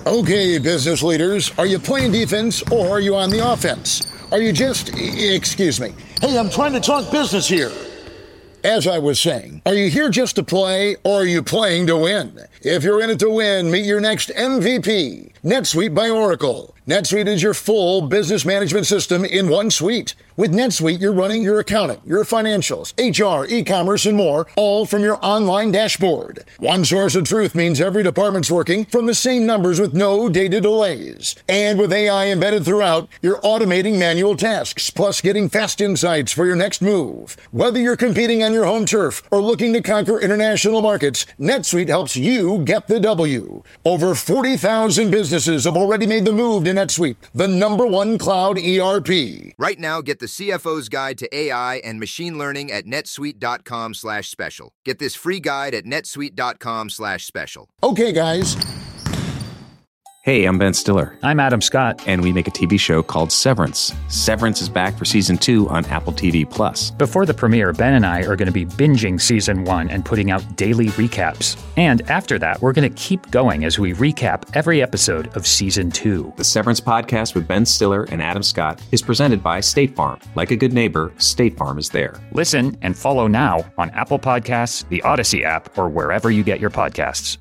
Okay, business leaders, are you playing defense or are you on the offense? Are you just, excuse me, hey, I'm trying to talk business here. As I was saying, are you here just to play or are you playing to win? If you're in it to win, meet your next MVP, NetSuite by Oracle. NetSuite is your full business management system in one suite. With NetSuite, you're running your accounting, your financials, HR, e-commerce, and more, all from your online dashboard. One source of truth means every department's working from the same numbers with no data delays. And with AI embedded throughout, you're automating manual tasks, plus getting fast insights for your next move. Whether you're competing on your home turf or looking to conquer international markets, NetSuite helps you get the W. Over 40,000 businesses have already made the move to NetSuite, the #1 cloud ERP. Right now, get the CFO's Guide to AI and Machine Learning at netsuite.com/special. Get this free guide at netsuite.com/special. Okay, guys. Hey, I'm Ben Stiller. I'm Adam Scott. And we make a TV show called Severance. Severance is back for season 2 on Apple TV+. Before the premiere, Ben and I are going to be binging season 1 and putting out daily recaps. And after that, we're going to keep going as we recap every episode of season 2. The Severance podcast with Ben Stiller and Adam Scott is presented by State Farm. Like a good neighbor, State Farm is there. Listen and follow now on Apple Podcasts, the Odyssey app, or wherever you get your podcasts.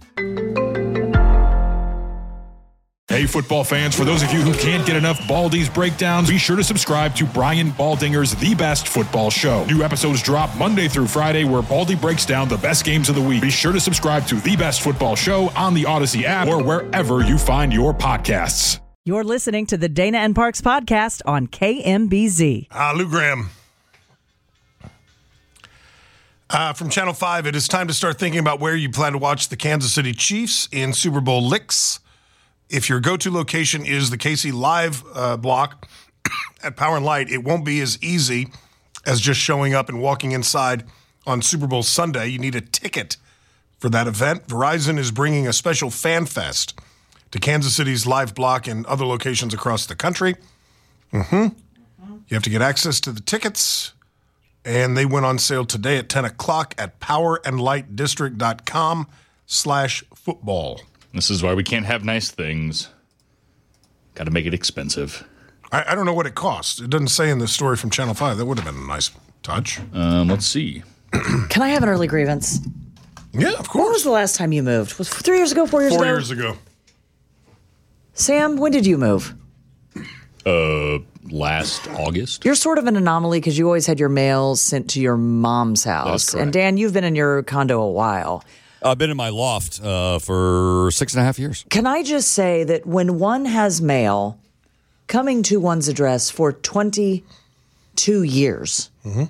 Hey, football fans, for those of you who can't get enough Baldy's breakdowns, be sure to subscribe to Brian Baldinger's The Best Football Show. New episodes drop Monday through Friday, where Baldy breaks down the best games of the week. Be sure to subscribe to The Best Football Show on the Odyssey app or wherever you find your podcasts. You're listening to the Dana and Parks podcast on KMBZ. Lou Graham. From Channel 5, it is time to start thinking about where you plan to watch the Kansas City Chiefs in Super Bowl Licks. If your go-to location is the KC Live block at Power and Light, it won't be as easy as just showing up and walking inside on Super Bowl Sunday. You need a ticket for that event. Verizon is bringing a special fan fest to Kansas City's Live block and other locations across the country. You have to get access to the tickets, and they went on sale today at 10 o'clock at powerandlightdistrict.com/football. This is why we can't have nice things. Got to make it expensive. I don't know what it costs. It doesn't say in the story from Channel 5. That would have been a nice touch. Let's see. Can I have an early grievance? Yeah, of course. When was the last time you moved? Was it 3 years ago, 4 years ago? 4 years ago. Sam, when did you move? Last August. You're sort of an anomaly because you always had your mail sent to your mom's house. That is correct. And Dan, you've been in your condo a while. I've been in my loft for 6.5 years. Can I just say that when one has mail coming to one's address for 22 years,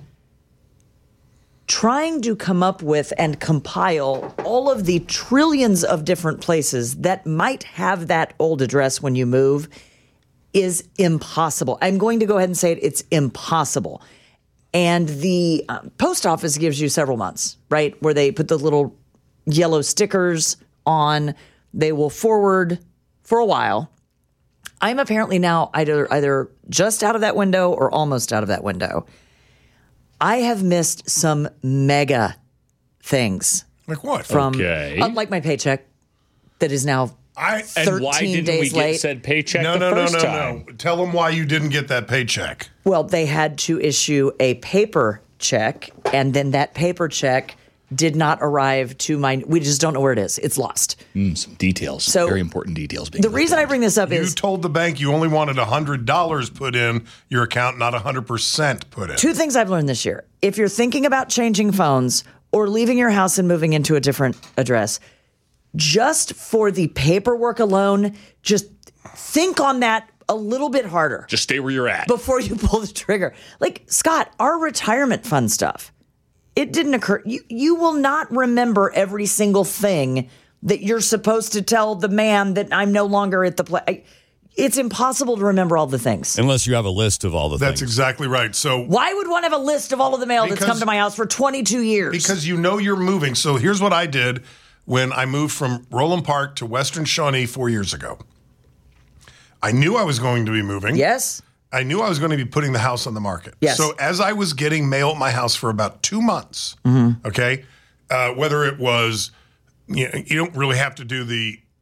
trying to come up with and compile all of the trillions of different places that might have that old address when you move is impossible. I'm going to go ahead and say it. It's impossible. And the post office gives you several months, right, where they put the little yellow stickers on. They will forward for a while. I'm apparently now either just out of that window or almost out of that window. I have missed some mega things. Like what? From like my paycheck that is now 13 and why didn't days we late. get said paycheck No. time? Tell them why you didn't get that paycheck. Well, they had to issue a paper check, and then that paper check did not arrive to we just don't know where it is. It's lost. Some details. So, very important details. The reason I bring this up You is told the bank you only wanted $100 put in your account, not 100% put in. two things I've learned this year. If you're thinking about changing phones or leaving your house and moving into a different address, just for the paperwork alone, just think on that a little bit harder. Just stay where you're at. Before you pull the trigger. Like, Scott, our retirement fund stuff, it didn't occur. You will not remember every single thing that you're supposed to tell the man that I'm no longer at the place. It's impossible to remember all the things. Unless you have a list of all the things. That's exactly right. So why would one have a list of all of the mail that's come to my house for 22 years? Because you know you're moving. So here's what I did when I moved from Roland Park to Western Shawnee 4 years ago. I knew I was going to be moving. Yes. I knew I was going to be putting the house on the market. Yes. So as I was getting mail at my house for about 2 months, okay, whether it was, you don't really have to do the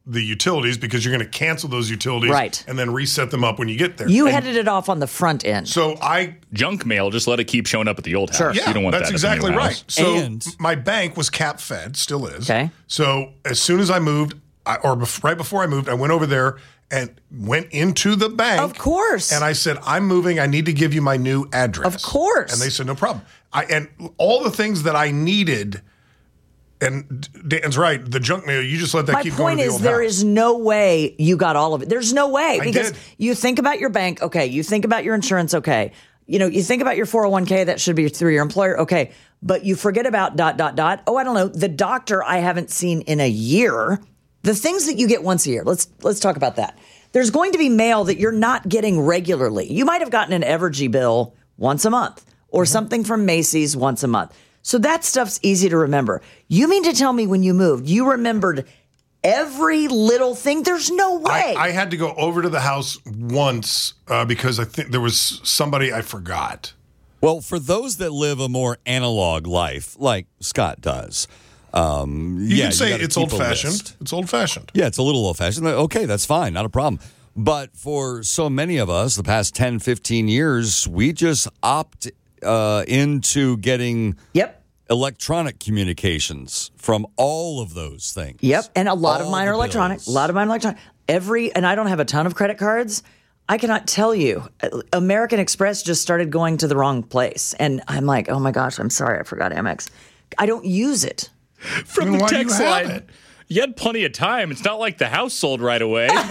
the utilities because you're going to cancel those utilities Right. and then reset them up when you get there. You And headed it off on the front end. So Junk mail, just let it keep showing up at the old house. Sure. Yeah, You don't want that's that exactly at the new right. house. So And- my bank was cap fed, still is. Okay. So as soon as I moved, right before I moved, I went over there and went into the bank. Of course. And I said, I'm moving. I need to give you my new address. Of course. And they said, no problem. And all the things that I needed, and Dan's right, the junk mail, you just let that My keep going point to the is, old there house. is no way you got all of it. There's no way because did. you think about your bank, okay. You think about your insurance, okay. You think about your 401k, that should be through your employer, okay. But you forget about ... Oh, I don't know. The doctor I haven't seen in a year. The things that you get once a year. Let's talk about that. There's going to be mail that you're not getting regularly. You might have gotten an Evergy bill once a month or something from Macy's once a month. So that stuff's easy to remember. You mean to tell me when you moved, you remembered every little thing? There's no way. I had to go over to the house once because I think there was somebody I forgot. Well, for those that live a more analog life, like Scott does, You can say it's old-fashioned. It's old-fashioned. Yeah, it's a little old-fashioned. Okay, that's fine. Not a problem. But for so many of us, the past 10, 15 years, we just opt into getting electronic communications from all of those things. Yep. And a lot of All mine the are electronic. bills. A lot of mine are electronic. And I don't have a ton of credit cards. I cannot tell you. American Express just started going to the wrong place. And I'm like, oh my gosh, I'm sorry. I forgot Amex. I don't use it. From the text line. You had plenty of time. It's not like the house sold right away. Drop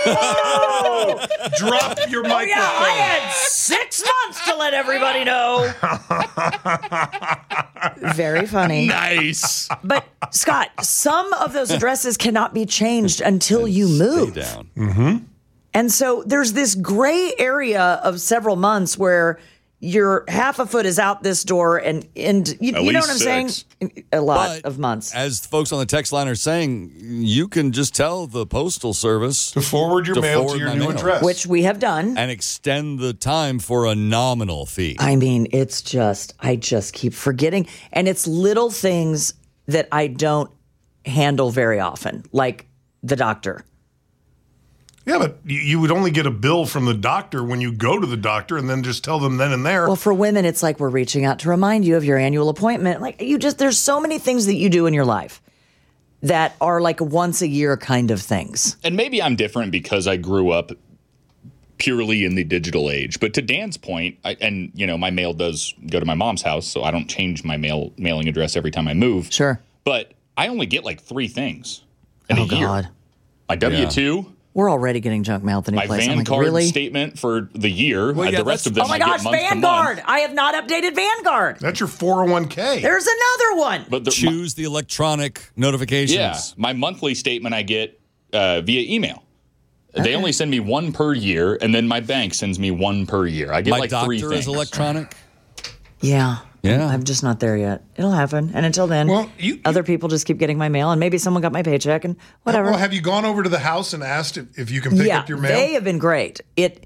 your microphone. Yeah, I had 6 months to let everybody know. Very funny. Nice. But Scott, some of those addresses cannot be changed until you move. Stay down. Mm-hmm. And so there's this gray area of several months where your half a foot is out this door and you know what I'm saying? A lot of months. As folks on the text line are saying, you can just tell the Postal Service to forward your mail to your new address. Which we have done. And extend the time for a nominal fee. I mean, I just keep forgetting. And it's little things that I don't handle very often, like the doctor. Yeah, but you would only get a bill from the doctor when you go to the doctor and then just tell them then and there. Well, for women, it's like we're reaching out to remind you of your annual appointment. Like there's so many things that you do in your life that are like once a year kind of things. And maybe I'm different because I grew up purely in the digital age. But to Dan's point, my mail does go to my mom's house, so I don't change my mailing address every time I move. Sure. But I only get like 3 things in a Oh, year. God. My W-2. We're already getting junk mail at the new My place. I'm van like, card really? statement for the year. The rest of them Oh my I gosh, get month to Vanguard! month. I have not updated Vanguard. That's your 401k. There's another one. But choose the electronic notifications. Yeah, my monthly statement I get via email. They only send me 1 per year, and then my bank sends me 1 per year. I get My like 3 doctor things. is electronic. Yeah. Yeah. I'm just not there yet. It'll happen. And until then, other people just keep getting my mail, and maybe someone got my paycheck and whatever. Well, have you gone over to the house and asked if you can pick up your mail? They have been great.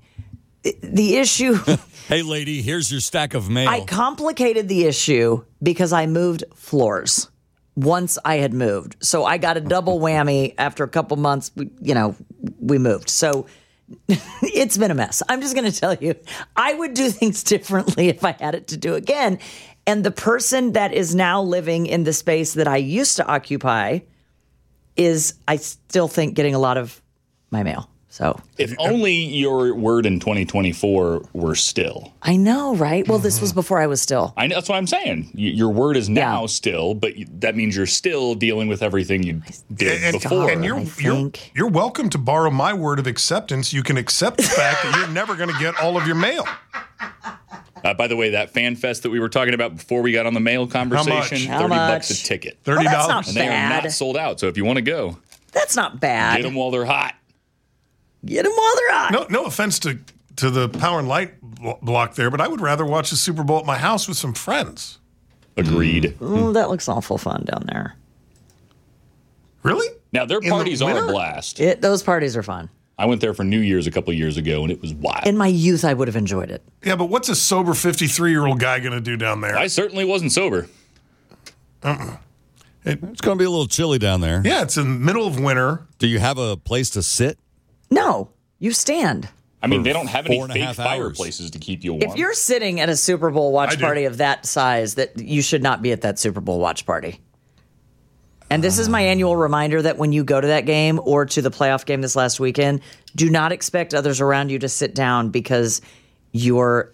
The issue. Hey, lady, here's your stack of mail. I complicated the issue because I moved floors once I had moved. So I got a double whammy after a couple months. We moved. So it's been a mess. I'm just going to tell you, I would do things differently if I had it to do again. And the person that is now living in the space that I used to occupy is, I still think, getting a lot of my mail. So If only your word in 2024 were still. I know, right? Well, this was before I was still. I know, that's what I'm saying. Your word is now still, but that means you're still dealing with everything you did before. And you're welcome to borrow my word of acceptance. You can accept the fact that you're never going to get all of your mail. By the way, that fan fest that we were talking about before we got on the mail conversation, How $30 a much? ticket. $30. Well, that's not and they are bad. not sold out. So if you want to go, That's not bad. get them while they're hot. Get them while they're hot. No offense to the Power and Light block there, but I would rather watch the Super Bowl at my house with some friends. Agreed. Ooh, that looks awful fun down there. Really? Now, their In the parties are a winter? blast. Those parties are fun. I went there for New Year's a couple of years ago, and it was wild. In my youth, I would have enjoyed it. Yeah, but what's a sober 53-year-old guy going to do down there? I certainly wasn't sober. It's going to be a little chilly down there. Yeah, it's in the middle of winter. Do you have a place to sit? No, you stand. I mean, they don't have any 4.5 fake hours. fireplaces to keep you warm. If you're sitting at a Super Bowl watch I do. party of that size, that you should not be at that Super Bowl watch party. And this is my annual reminder that when you go to that game or to the playoff game this last weekend, do not expect others around you to sit down because you're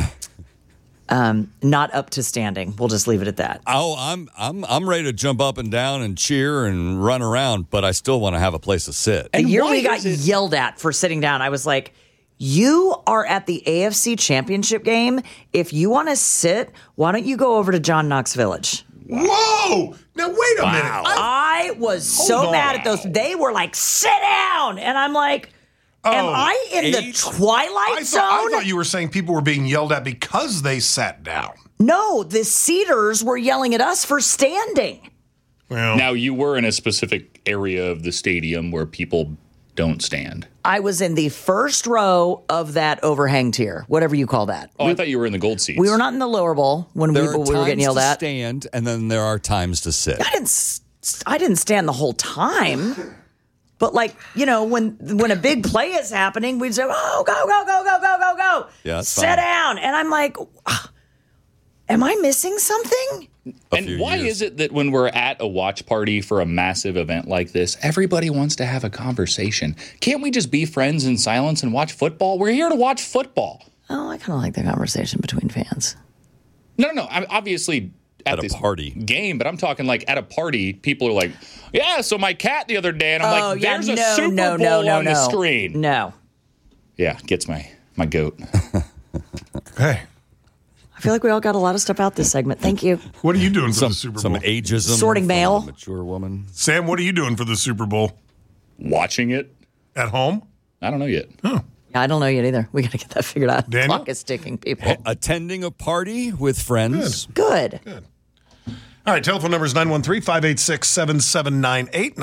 not up to standing. We'll just leave it at that. Oh, I'm ready to jump up and down and cheer and run around, but I still want to have a place to sit. The year we got yelled at for sitting down, I was like, you are at the AFC Championship game. If you want to sit, why don't you go over to John Knox Village? Whoa! Now, wait a minute. I was so mad at those. They were like, sit down. And I'm like, am I in the Twilight Zone? I thought you were saying people were being yelled at because they sat down. No, the seaters were yelling at us for standing. Well, now, you were in a specific area of the stadium where people don't stand. I was in the first row of that overhang tier, whatever you call that. Oh, I thought you were in the gold seats. We were not in the lower bowl when we were getting yelled at. There are times to stand, and then there are times to sit. I didn't stand the whole time. But like, you know, when a big play is happening, we'd say, oh, go. Yeah, that's sit fine. down. And I'm like, am I missing something? And why is it that when we're at a watch party for a massive event like this, everybody wants to have a conversation? Can't we just be friends in silence and watch football? We're here to watch football. Oh, I kind of like the conversation between fans. No. I'm obviously at this party game, but I'm talking like at a party, people are like, yeah, so my cat the other day, and I'm like, there's a Super Bowl on the screen. No. Yeah, gets my goat. Hey. I feel like we all got a lot of stuff out this segment. Thank you. What are you doing for the Super Bowl? Some ageism. Sorting mail. from a mature woman. Sam, what are you doing for the Super Bowl? Watching it. At home? I don't know yet. Yeah, I don't know yet either. We got to get that figured out. Daniel? Clock is ticking, people. Attending a party with friends. Good. All right, telephone number is 913-586-7798,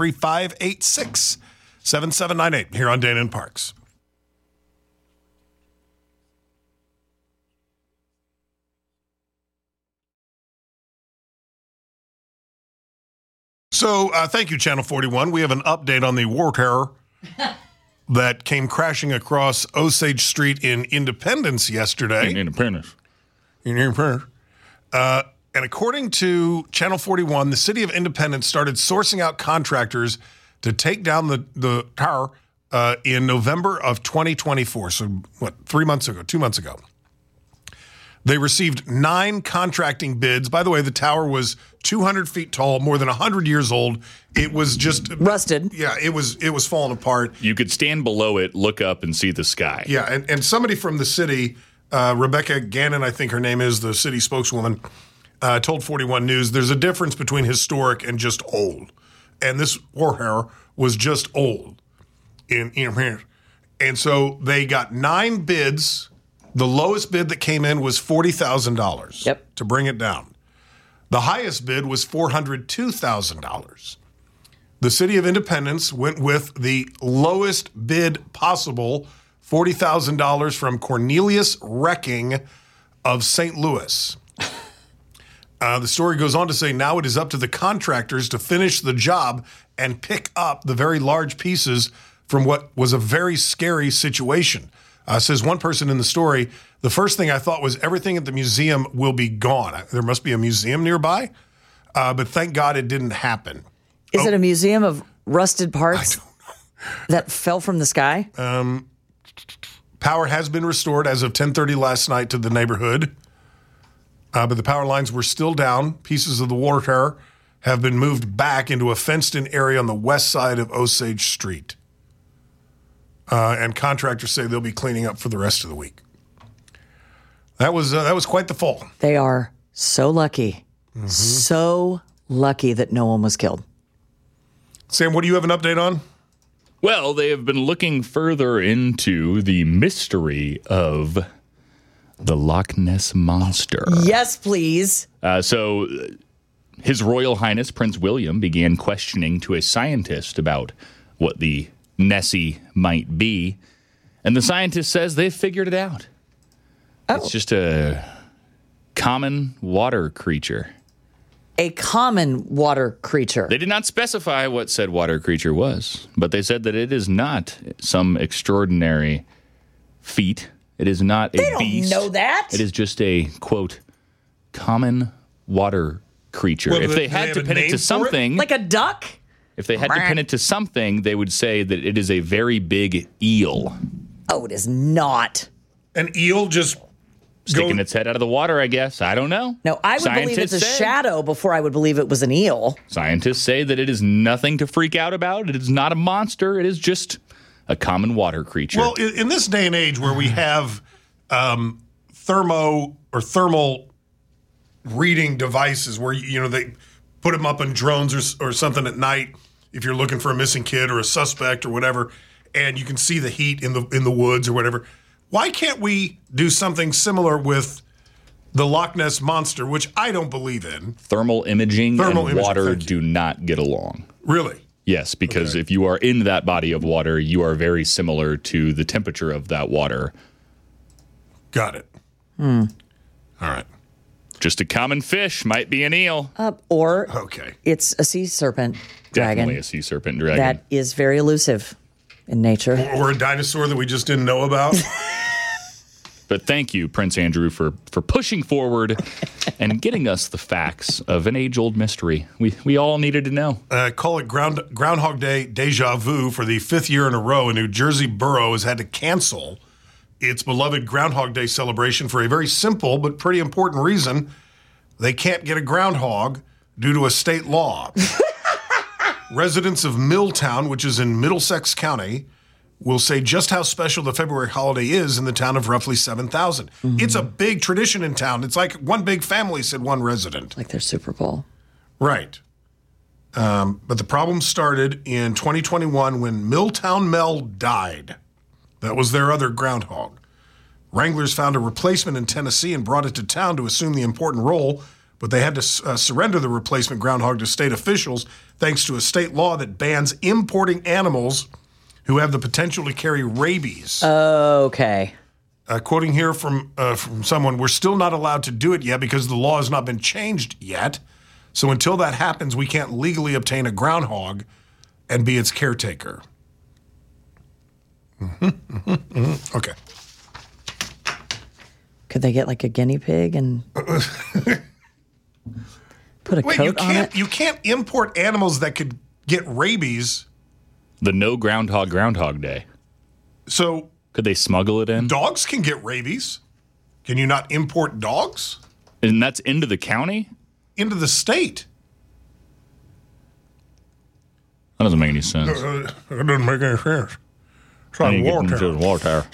913-586-7798 here on Dana and Parks. So thank you, Channel 41. We have an update on the war terror that came crashing across Osage Street in Independence yesterday. Independence. And according to Channel 41, the city of Independence started sourcing out contractors to take down the tower in November of 2024. So, 2 months ago. They received 9 contracting bids. By the way, the tower was 200 feet tall, more than 100 years old. It was just rusted. Yeah, it was falling apart. You could stand below it, look up, and see the sky. Yeah, and somebody from the city, Rebecca Gannon, I think her name is, the city spokeswoman, told 41 News, there's a difference between historic and just old. And this war terror was just old in here. And so they got 9 bids. The lowest bid that came in was $40,000 to bring it down. The highest bid was $402,000. The city of Independence went with the lowest bid possible, $40,000 from Cornelius Wrecking of St. Louis. The story goes on to say now it is up to the contractors to finish the job and pick up the very large pieces from what was a very scary situation. Says one person in the story, the first thing I thought was everything at the museum will be gone. There must be a museum nearby, but thank God it didn't happen. Is it a museum of rusted parts that fell from the sky? Power has been restored as of 10:30 last night to the neighborhood, but the power lines were still down. Pieces of the war tower have been moved back into a fenced-in area on the west side of Osage Street. And contractors say they'll be cleaning up for the rest of the week. That was quite the fall. They are so lucky. Mm-hmm. So lucky that no one was killed. Sam, what do you have an update on? Well, they have been looking further into the mystery of the Loch Ness Monster. Yes, please. So His Royal Highness Prince William began questioning to a scientist about what the Nessie might be, and the scientist says they've figured it out. Oh. It's just a common water creature. a common water creature. They did not specify what said water creature was, but they said that it is not some extraordinary feat. It is not a beast. They don't know that. It is just a, quote, common water creature. Well, if they had to pin it to something... Like a duck? If they had to pin it to something, they would say that it is a very big eel. Oh, it is not. An eel just... Sticking its head out of the water, I guess. I don't know. No, I would believe it's a shadow before I would believe it was an eel. Scientists say that it is nothing to freak out about. It is not a monster. It is just a common water creature. Well, in this day and age where we have thermal reading devices where, they put them up on drones or something at night if you're looking for a missing kid or a suspect or whatever, and you can see the heat in the woods or whatever. Why can't we do something similar with the Loch Ness Monster, which I don't believe in? Thermal imaging and water do not get along. Really? Yes, because if you are in that body of water, you are very similar to the temperature of that water. Got it. All right. Just a common fish, might be an eel. Or okay, it's a sea serpent dragon. Definitely a sea serpent dragon. That is very elusive in nature. Or a dinosaur that we just didn't know about. But thank you, Prince Andrew, for pushing forward and getting us the facts of an age-old mystery we all needed to know. Call it Groundhog Day deja vu. For the 5th year in a row, a New Jersey borough has had to cancel its beloved Groundhog Day celebration for a very simple but pretty important reason. They can't get a groundhog due to a state law. Residents of Milltown, which is in Middlesex County, will say just how special the February holiday is in the town of roughly 7,000. Mm-hmm. It's a big tradition in town. It's like one big family, said one resident. Like their Super Bowl. Right. But the problem started in 2021 when Milltown Mel died. That was their other groundhog. Wranglers found a replacement in Tennessee and brought it to town to assume the important role, but they had to surrender the replacement groundhog to state officials thanks to a state law that bans importing animals who have the potential to carry rabies. Okay. Quoting here from someone, we're still not allowed to do it yet because the law has not been changed yet. So until that happens, we can't legally obtain a groundhog and be its caretaker. Okay. Could they get like a guinea pig and put a coat on it? You can't import animals that could get rabies. The no Groundhog Day. So could they smuggle it in? Dogs can get rabies. Can you not import dogs? And that's into the county? Into the state. That doesn't make any sense. It doesn't make any sense. It's like water.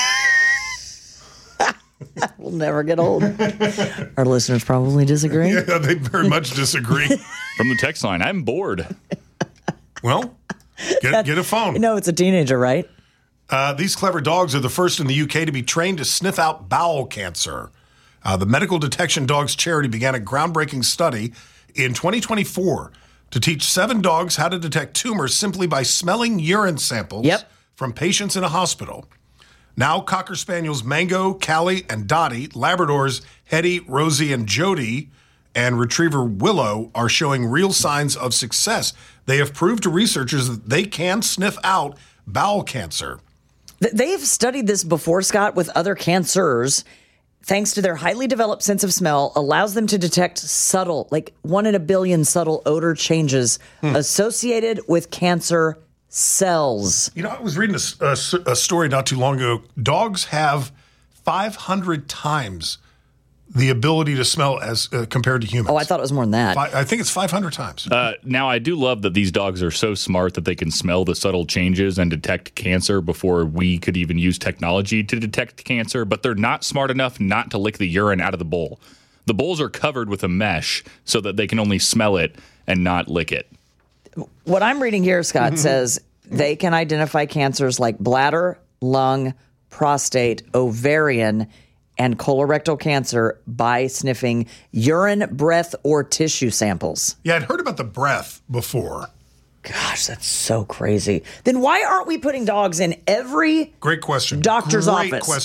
We'll never get old. Our listeners probably disagree. Yeah, they very much disagree. From the text line, I'm bored. Well, get a phone. No, it's a teenager, right? These clever dogs are the first in the UK to be trained to sniff out bowel cancer. The Medical Detection Dogs Charity began a groundbreaking study in 2024 to teach 7 dogs how to detect tumors simply by smelling urine samples from patients in a hospital. Now, Cocker Spaniels Mango, Callie, and Dottie, Labradors Hetty, Rosie, and Jody, and Retriever Willow are showing real signs of success. They have proved to researchers that they can sniff out bowel cancer. They've studied this before, Scott, with other cancers. Thanks to their highly developed sense of smell, allows them to detect subtle, like 1 in a billion subtle odor changes associated with cancer cells. You know, I was reading a story not too long ago. Dogs have 500 times the ability to smell as compared to humans. Oh, I thought it was more than that. I think it's 500 times. Now, I do love that these dogs are so smart that they can smell the subtle changes and detect cancer before we could even use technology to detect cancer, but they're not smart enough not to lick the urine out of the bowl. The bowls are covered with a mesh so that they can only smell it and not lick it. What I'm reading here, Scott, says they can identify cancers like bladder, lung, prostate, ovarian, and colorectal cancer by sniffing urine, breath, or tissue samples. Yeah, I'd heard about the breath before. Gosh, that's so crazy. Then why aren't we putting dogs in every Great question. doctor's office? Great question.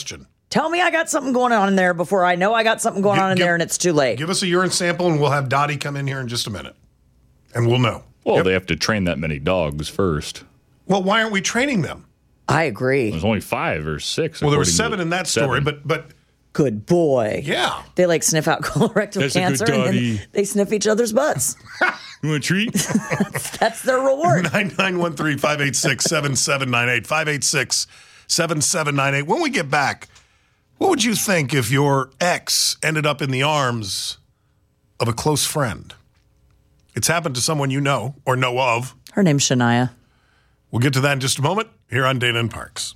Tell me I got something going on in there before I know I got something going on in there and it's too late. Give us a urine sample and we'll have Dottie come in here in just a minute. And we'll know. Well, they have to train that many dogs first. Well, why aren't we training them? I agree. There's only 5 or 6. Well, there were 7 in that story, but good boy. Yeah. They like sniff out colorectal That's a cancer good and doggy. then they sniff each other's butts. You want a treat? That's their reward. 9913-586-7798. 586-7798. When we get back, what would you think if your ex ended up in the arms of a close friend? It's happened to someone you know or know of. Her name's Shania. We'll get to that in just a moment here on Dana and Parks.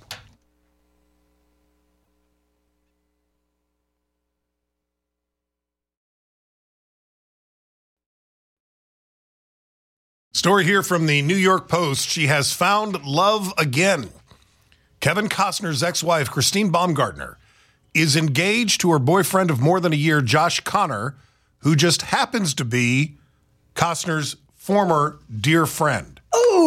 Story here from the New York Post. She has found love again. Kevin Costner's ex-wife, Christine Baumgartner, is engaged to her boyfriend of more than a year, Josh Connor, who just happens to be Costner's former dear friend.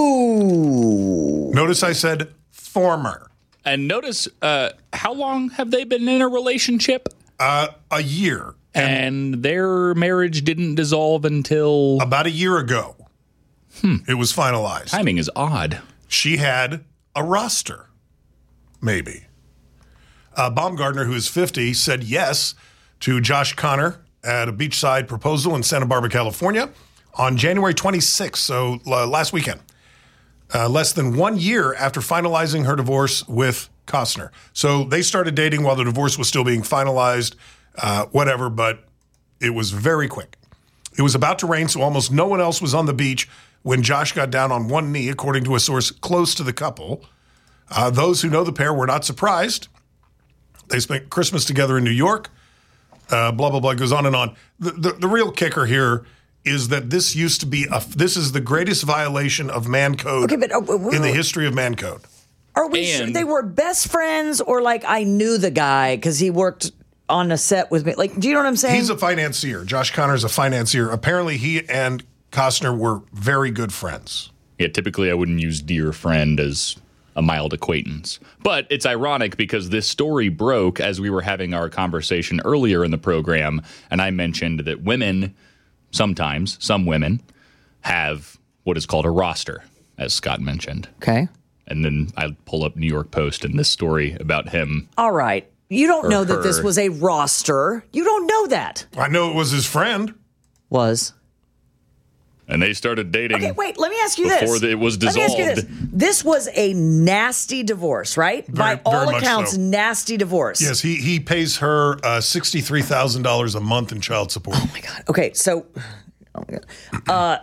Ooh. Notice I said former. And notice, how long have they been in a relationship? A year. And their marriage didn't dissolve until... About a year ago. It was finalized. Timing is odd. She had a roster, maybe. Baumgartner, who is 50, said yes to Josh Connor at a beachside proposal in Santa Barbara, California on January 26th, so last weekend. Less than 1 year after finalizing her divorce with Costner. So they started dating while the divorce was still being finalized, whatever, but it was very quick. It was about to rain, so almost no one else was on the beach when Josh got down on one knee, according to a source close to the couple. Those who know the pair were not surprised. They spent Christmas together in New York. Blah, blah, blah, goes on and on. The real kicker here is that this used to be, this is the greatest violation of man code in the history of man code. Are we sure they were best friends or like I knew the guy because he worked on a set with me? Like, do you know what I'm saying? He's a financier. Josh Connor's a financier. Apparently he and Costner were very good friends. Yeah, typically I wouldn't use dear friend as a mild acquaintance. But it's ironic because this story broke as we were having our conversation earlier in the program, and I mentioned that women, sometimes, some women, have what is called a roster, as Scott mentioned. Okay. And then I pull up New York Post and this story about him. All right. You don't know that her. this was a roster. You don't know that. I know it was his friend. Was. And they started dating. Okay, wait, let me ask you this. Before it was dissolved. Let me ask you this. This was a nasty divorce, right? By all very much accounts, so. Nasty divorce. Yes, he pays her $63,000 a month in child support. Oh, my God. Okay, so, oh my God.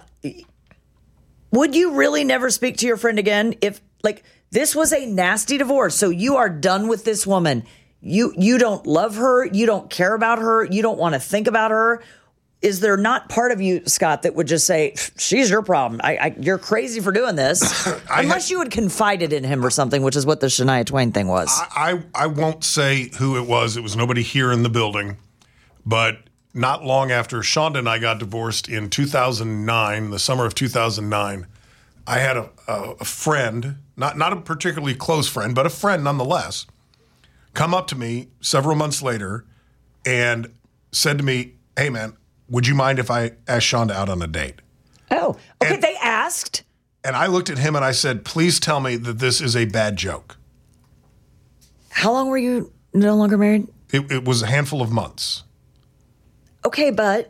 Would you really never speak to your friend again if, like, this was a nasty divorce, so you are done with this woman. You don't love her. You don't care about her. You don't want to think about her. Is there not part of you, Scott, that would just say, she's your problem? You're crazy for doing this. Unless you had confided in him or something, which is what the Shania Twain thing was. I won't say who it was. It was nobody here in the building. But not long after Shonda and I got divorced in 2009, the summer of 2009, I had a friend, not a particularly close friend, but a friend nonetheless, come up to me several months later and said to me, hey, man, would you mind if I asked Shonda out on a date? Oh, okay, they asked. And I looked at him and I said, please tell me that this is a bad joke. How long were you no longer married? It was a handful of months. Okay, but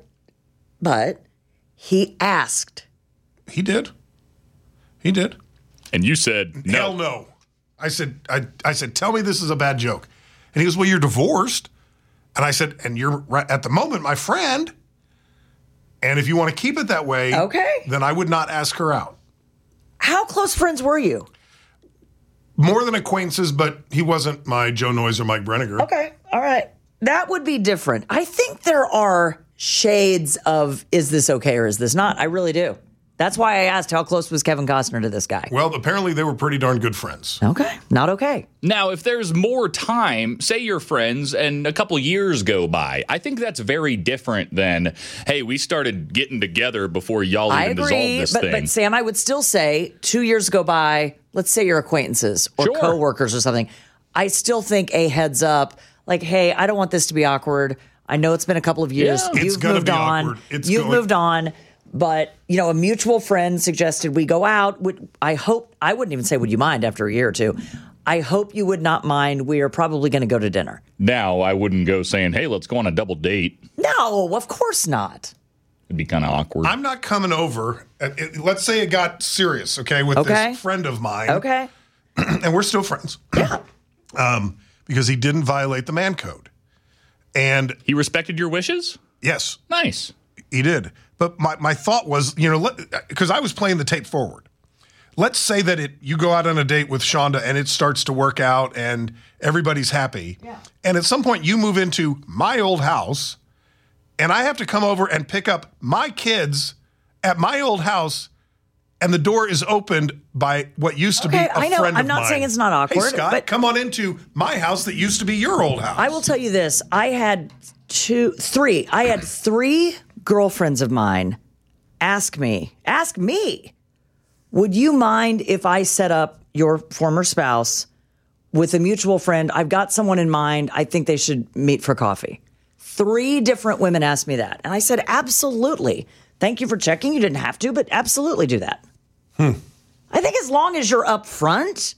he asked. He did. He did. And you said no. Hell no. I said, tell me this is a bad joke. And he goes, well, you're divorced. And I said, and you're right at the moment my friend. And if you want to keep it that way, okay, then I would not ask her out. How close friends were you? More than acquaintances, but he wasn't my Joe Noyes or Mike Brenniger. Okay, all right. That would be different. I think there are shades of, is this okay or is this not? I really do. That's why I asked how close was Kevin Costner to this guy. Well, apparently they were pretty darn good friends. Okay, not okay. Now, if there's more time, say you're friends and a couple years go by, I think that's very different than, hey, we started getting together before y'all even dissolved this thing. But Sam, I would still say 2 years go by, let's say you're acquaintances or coworkers or something. I still think a heads up, like, hey, I don't want this to be awkward. I know it's been a couple of years. Yeah. You've moved on. Moved on. But, a mutual friend suggested we go out. I wouldn't even say, would you mind after a year or two? I hope you would not mind. We are probably going to go to dinner. Now, I wouldn't go saying, hey, let's go on a double date. No, of course not. It'd be kind of awkward. I'm not coming over. Let's say it got serious, okay, with this friend of mine. Okay. And we're still friends. Yeah. Because he didn't violate the man code. And he respected your wishes? Yes. Nice. He did. But my thought was, because I was playing the tape forward. Let's say that you go out on a date with Shonda and it starts to work out and everybody's happy. Yeah. And at some point you move into my old house and I have to come over and pick up my kids at my old house and the door is opened by what used to be a friend of mine. I'm not saying it's not awkward. Hey, Scott, come on into my house that used to be your old house. I will tell you this. I had three girlfriends of mine ask me, would you mind if I set up your former spouse with a mutual friend? I've got someone in mind. I think they should meet for coffee. 3 different women asked me that. And I said, absolutely. Thank you for checking. You didn't have to, but absolutely do that. I think as long as you're up front,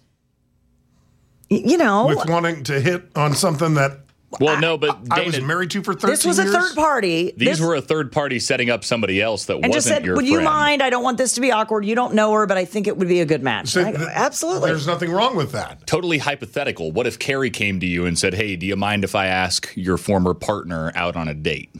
with wanting to hit on something that but I was married to for 13 years. This was a third party. These were a third party setting up somebody else that wasn't just said, your would friend. you mind? I don't want this to be awkward. You don't know her, but I think it would be a good match. So absolutely. There's nothing wrong with that. Totally hypothetical. What if Carrie came to you and said, hey, do you mind if I ask your former partner out on a date?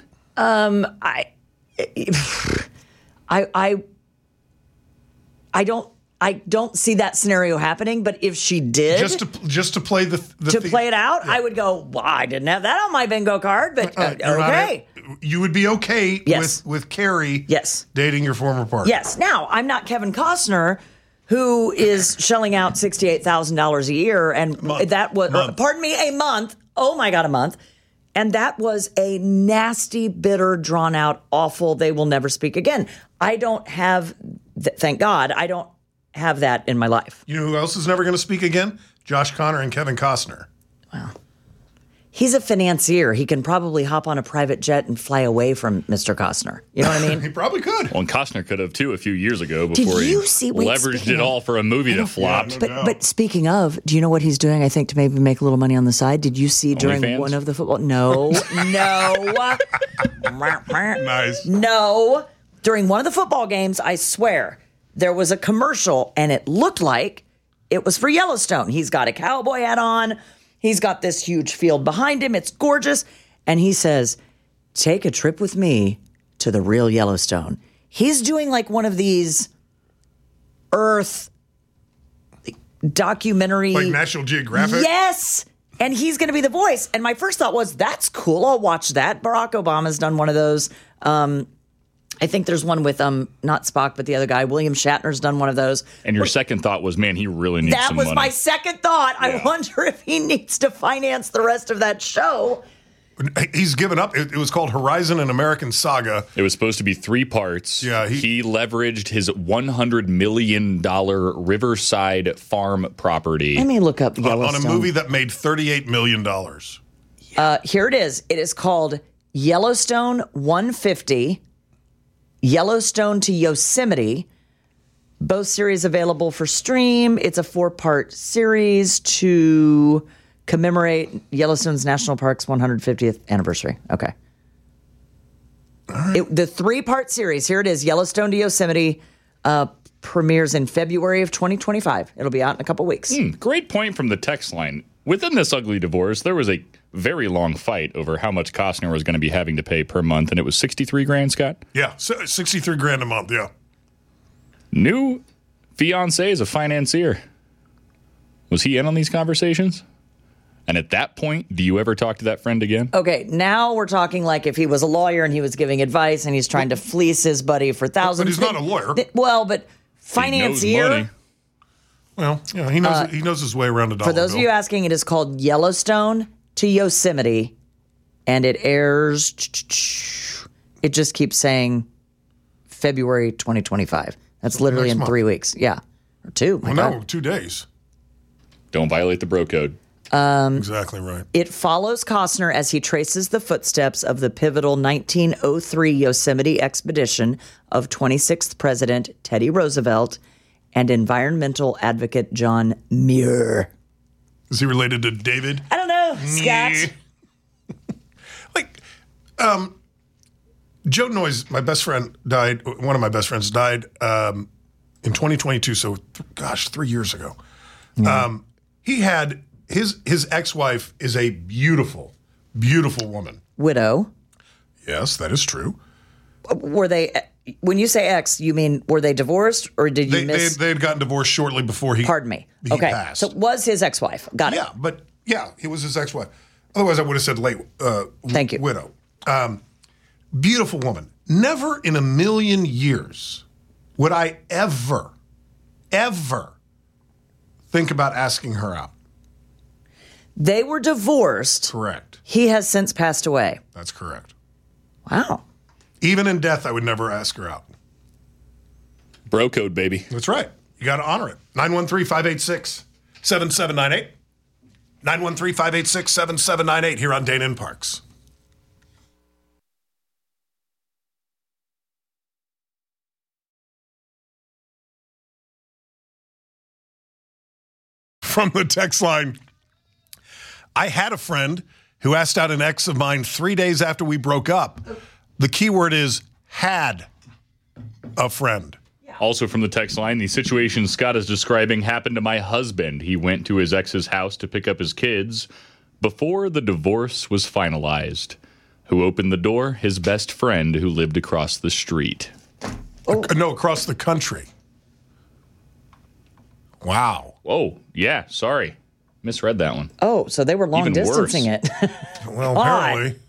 I don't see that scenario happening, but if she did, just to play play it out, yeah. I would go, well, I didn't have that on my bingo card, but okay. You would be okay with Carrie dating your former partner. Yes. Now, I'm not Kevin Costner, who is shelling out $68,000 a year, and that was a month. Oh my God, a month. And that was a nasty, bitter, drawn out, awful, they will never speak again. I don't have, thank God, I don't have that in my life. You know who else is never going to speak again? Josh Connor and Kevin Costner. Well, he's a financier. He can probably hop on a private jet and fly away from Mr. Costner. You know what I mean? He probably could. Well, and Costner could have, too, a few years ago before he leveraged it all for a movie that flopped. But speaking of, do you know what he's doing, I think, to maybe make a little money on the side? Did you see during one of the football? No. Nice. No. During one of the football games, I swear, there was a commercial, and it looked like it was for Yellowstone. He's got a cowboy hat on. He's got this huge field behind him. It's gorgeous. And he says, take a trip with me to the real Yellowstone. He's doing like one of these Earth documentary. Like National Geographic? Yes. And he's going to be the voice. And my first thought was, that's cool. I'll watch that. Barack Obama's done one of those. I think there's one with not Spock, but the other guy. William Shatner's done one of those. And your second thought was, man, he really needs some money. That was my second thought. Yeah. I wonder if he needs to finance the rest of that show. He's given up. It was called Horizon: An American Saga. It was supposed to be 3 parts. Yeah, he leveraged his $100 million Riverside farm property. Let me look up Yellowstone. On a movie that made $38 million. Here it is. It is called Yellowstone 150. Yellowstone to Yosemite, both series available for stream. It's a 4-part series to commemorate Yellowstone's National Park's 150th anniversary. Okay. All right. The 3-part series, here it is, Yellowstone to Yosemite, premieres in February of 2025. It'll be out in a couple weeks. Great point from the text line. Within this ugly divorce, there was a very long fight over how much Costner was going to be having to pay per month, and it was $63,000, Scott? Yeah, $63,000 a month, yeah. New fiancé is a financier. Was he in on these conversations? And at that point, do you ever talk to that friend again? Okay, now we're talking like if he was a lawyer and he was giving advice and he's trying to fleece his buddy for thousands. But he's not a lawyer. But financier. Well, yeah, he knows his way around a dollar bill. For those of you asking, it is called Yellowstone to Yosemite, and it airs. It just keeps saying February 2025. That's literally in 3 weeks. Yeah, or 2. Well, no, 2 days. Don't violate the bro code. Exactly right. It follows Costner as he traces the footsteps of the pivotal 1903 Yosemite expedition of 26th President Teddy Roosevelt and environmental advocate John Muir. Is he related to David? I don't know, Scott. Joe Noyes, my best friend, died. One of my best friends died in 2022. So, 3 years ago. He had his ex-wife is a beautiful, beautiful woman. Widow. Yes, that is true. Were they? When you say ex, you mean were they divorced or did you miss? They had gotten divorced shortly before he. Pardon me. He Okay, passed. so it was his ex-wife. Got it. Yeah, but it was his ex-wife. Otherwise, I would have said late. Thank you. Widow. Beautiful woman. Never in a million years would I ever think about asking her out. They were divorced. Correct. He has since passed away. That's correct. Wow. Even in death, I would never ask her out. Bro code, baby. That's right. You got to honor it. 913-586-7798. 913-586-7798 here on Dana and Parks. From the text line, I had a friend who asked out an ex of mine 3 days after we broke up. The key word is had a friend. Also from the text line, the situation Scott is describing happened to my husband. He went to his ex's house to pick up his kids before the divorce was finalized. Who opened the door? His best friend who lived across the street. No, across the country. Wow. Oh, yeah, sorry. Misread that one. Oh, so they were long Even distancing worse. it. Well, apparently.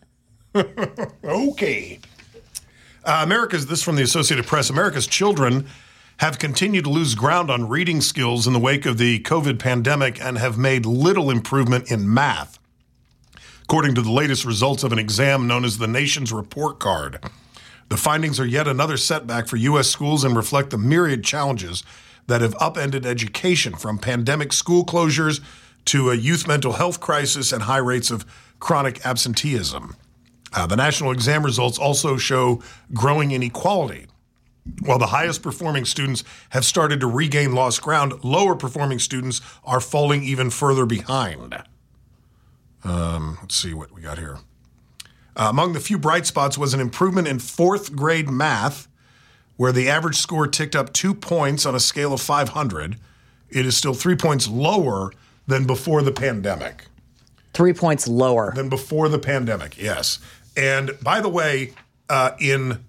Okay. This from the Associated Press. America's children have continued to lose ground on reading skills in the wake of the COVID pandemic and have made little improvement in math, according to the latest results of an exam known as the Nation's Report Card. The findings are yet another setback for U.S. schools and reflect the myriad challenges that have upended education, from pandemic school closures to a youth mental health crisis and high rates of chronic absenteeism. The national exam results also show growing inequality. While the highest performing students have started to regain lost ground, lower performing students are falling even further behind. Let's see what we got here. Among the few bright spots was an improvement in fourth grade math, where the average score ticked up 2 points on a scale of 500. It is still 3 points lower than before the pandemic. 3 points lower. Than before the pandemic, yes. And by the way, in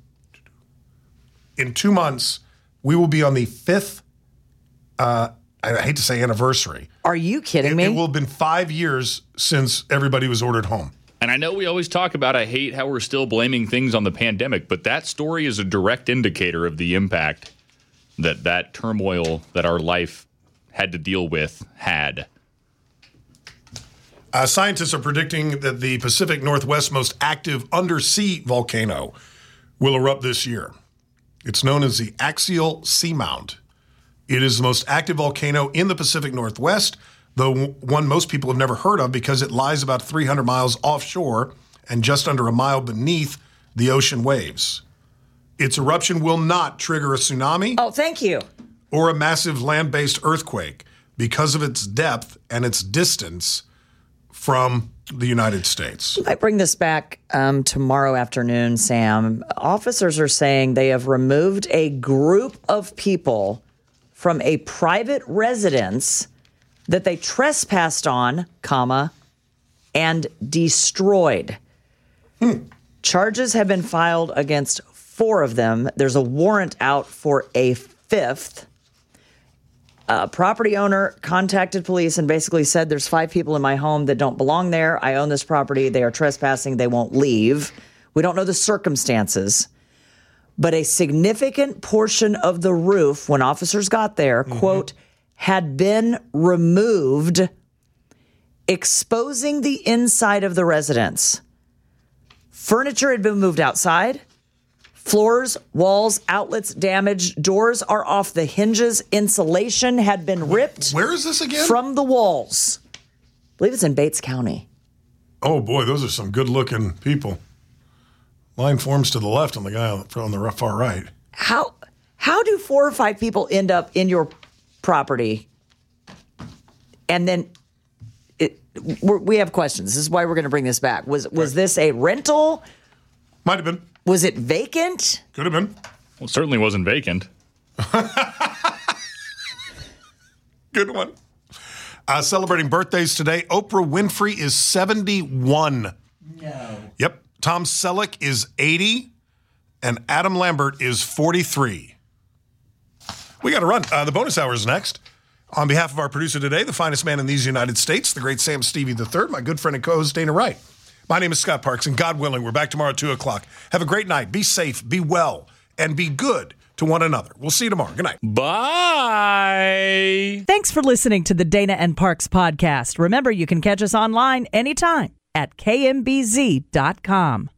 2 months, we will be on the 5th, I hate to say anniversary. Are you kidding me? It will have been 5 years since everybody was ordered home. And I know we always talk about, I hate how we're still blaming things on the pandemic, but that story is a direct indicator of the impact that turmoil that our life had to deal with had. Scientists are predicting that the Pacific Northwest's most active undersea volcano will erupt this year. It's known as the Axial Seamount. It is the most active volcano in the Pacific Northwest, though one most people have never heard of because it lies about 300 miles offshore and just under a mile beneath the ocean waves. Its eruption will not trigger a tsunami. Oh, thank you. Or a massive land-based earthquake because of its depth and its distance from the United States. I bring this back tomorrow afternoon, Sam. Officers are saying they have removed a group of people from a private residence that they trespassed on, and destroyed. Charges have been filed against 4 of them. There's a warrant out for a 5th. Property owner contacted police and basically said, there's 5 people in my home that don't belong there. I own this property. They are trespassing. They won't leave. We don't know the circumstances. But a significant portion of the roof, when officers got there, quote, had been removed, exposing the inside of the residence. Furniture had been moved outside. Floors, walls, outlets damaged. Doors are off the hinges. Insulation had been ripped. Where is this again? From the walls. believe it's in Bates County. Oh, boy, those are some good-looking people. Line forms to the left on the guy on the far right. How do 4 or 5 people end up in your property? And then we have questions. This is why we're going to bring this back. Was this a rental? Might have been. Was it vacant? Could have been. Well, it certainly wasn't vacant. Good one. Celebrating birthdays today. Oprah Winfrey is 71. No. Yep. Tom Selleck is 80. And Adam Lambert is 43. We got to run. The bonus hour is next. On behalf of our producer today, the finest man in these United States, the great Sam Stevie III, my good friend and co-host Dana Wright. My name is Scott Parks, and God willing, we're back tomorrow at 2 o'clock. Have a great night. Be safe, be well, and be good to one another. We'll see you tomorrow. Good night. Bye. Thanks for listening to the Dana and Parks podcast. Remember, you can catch us online anytime at kmbz.com.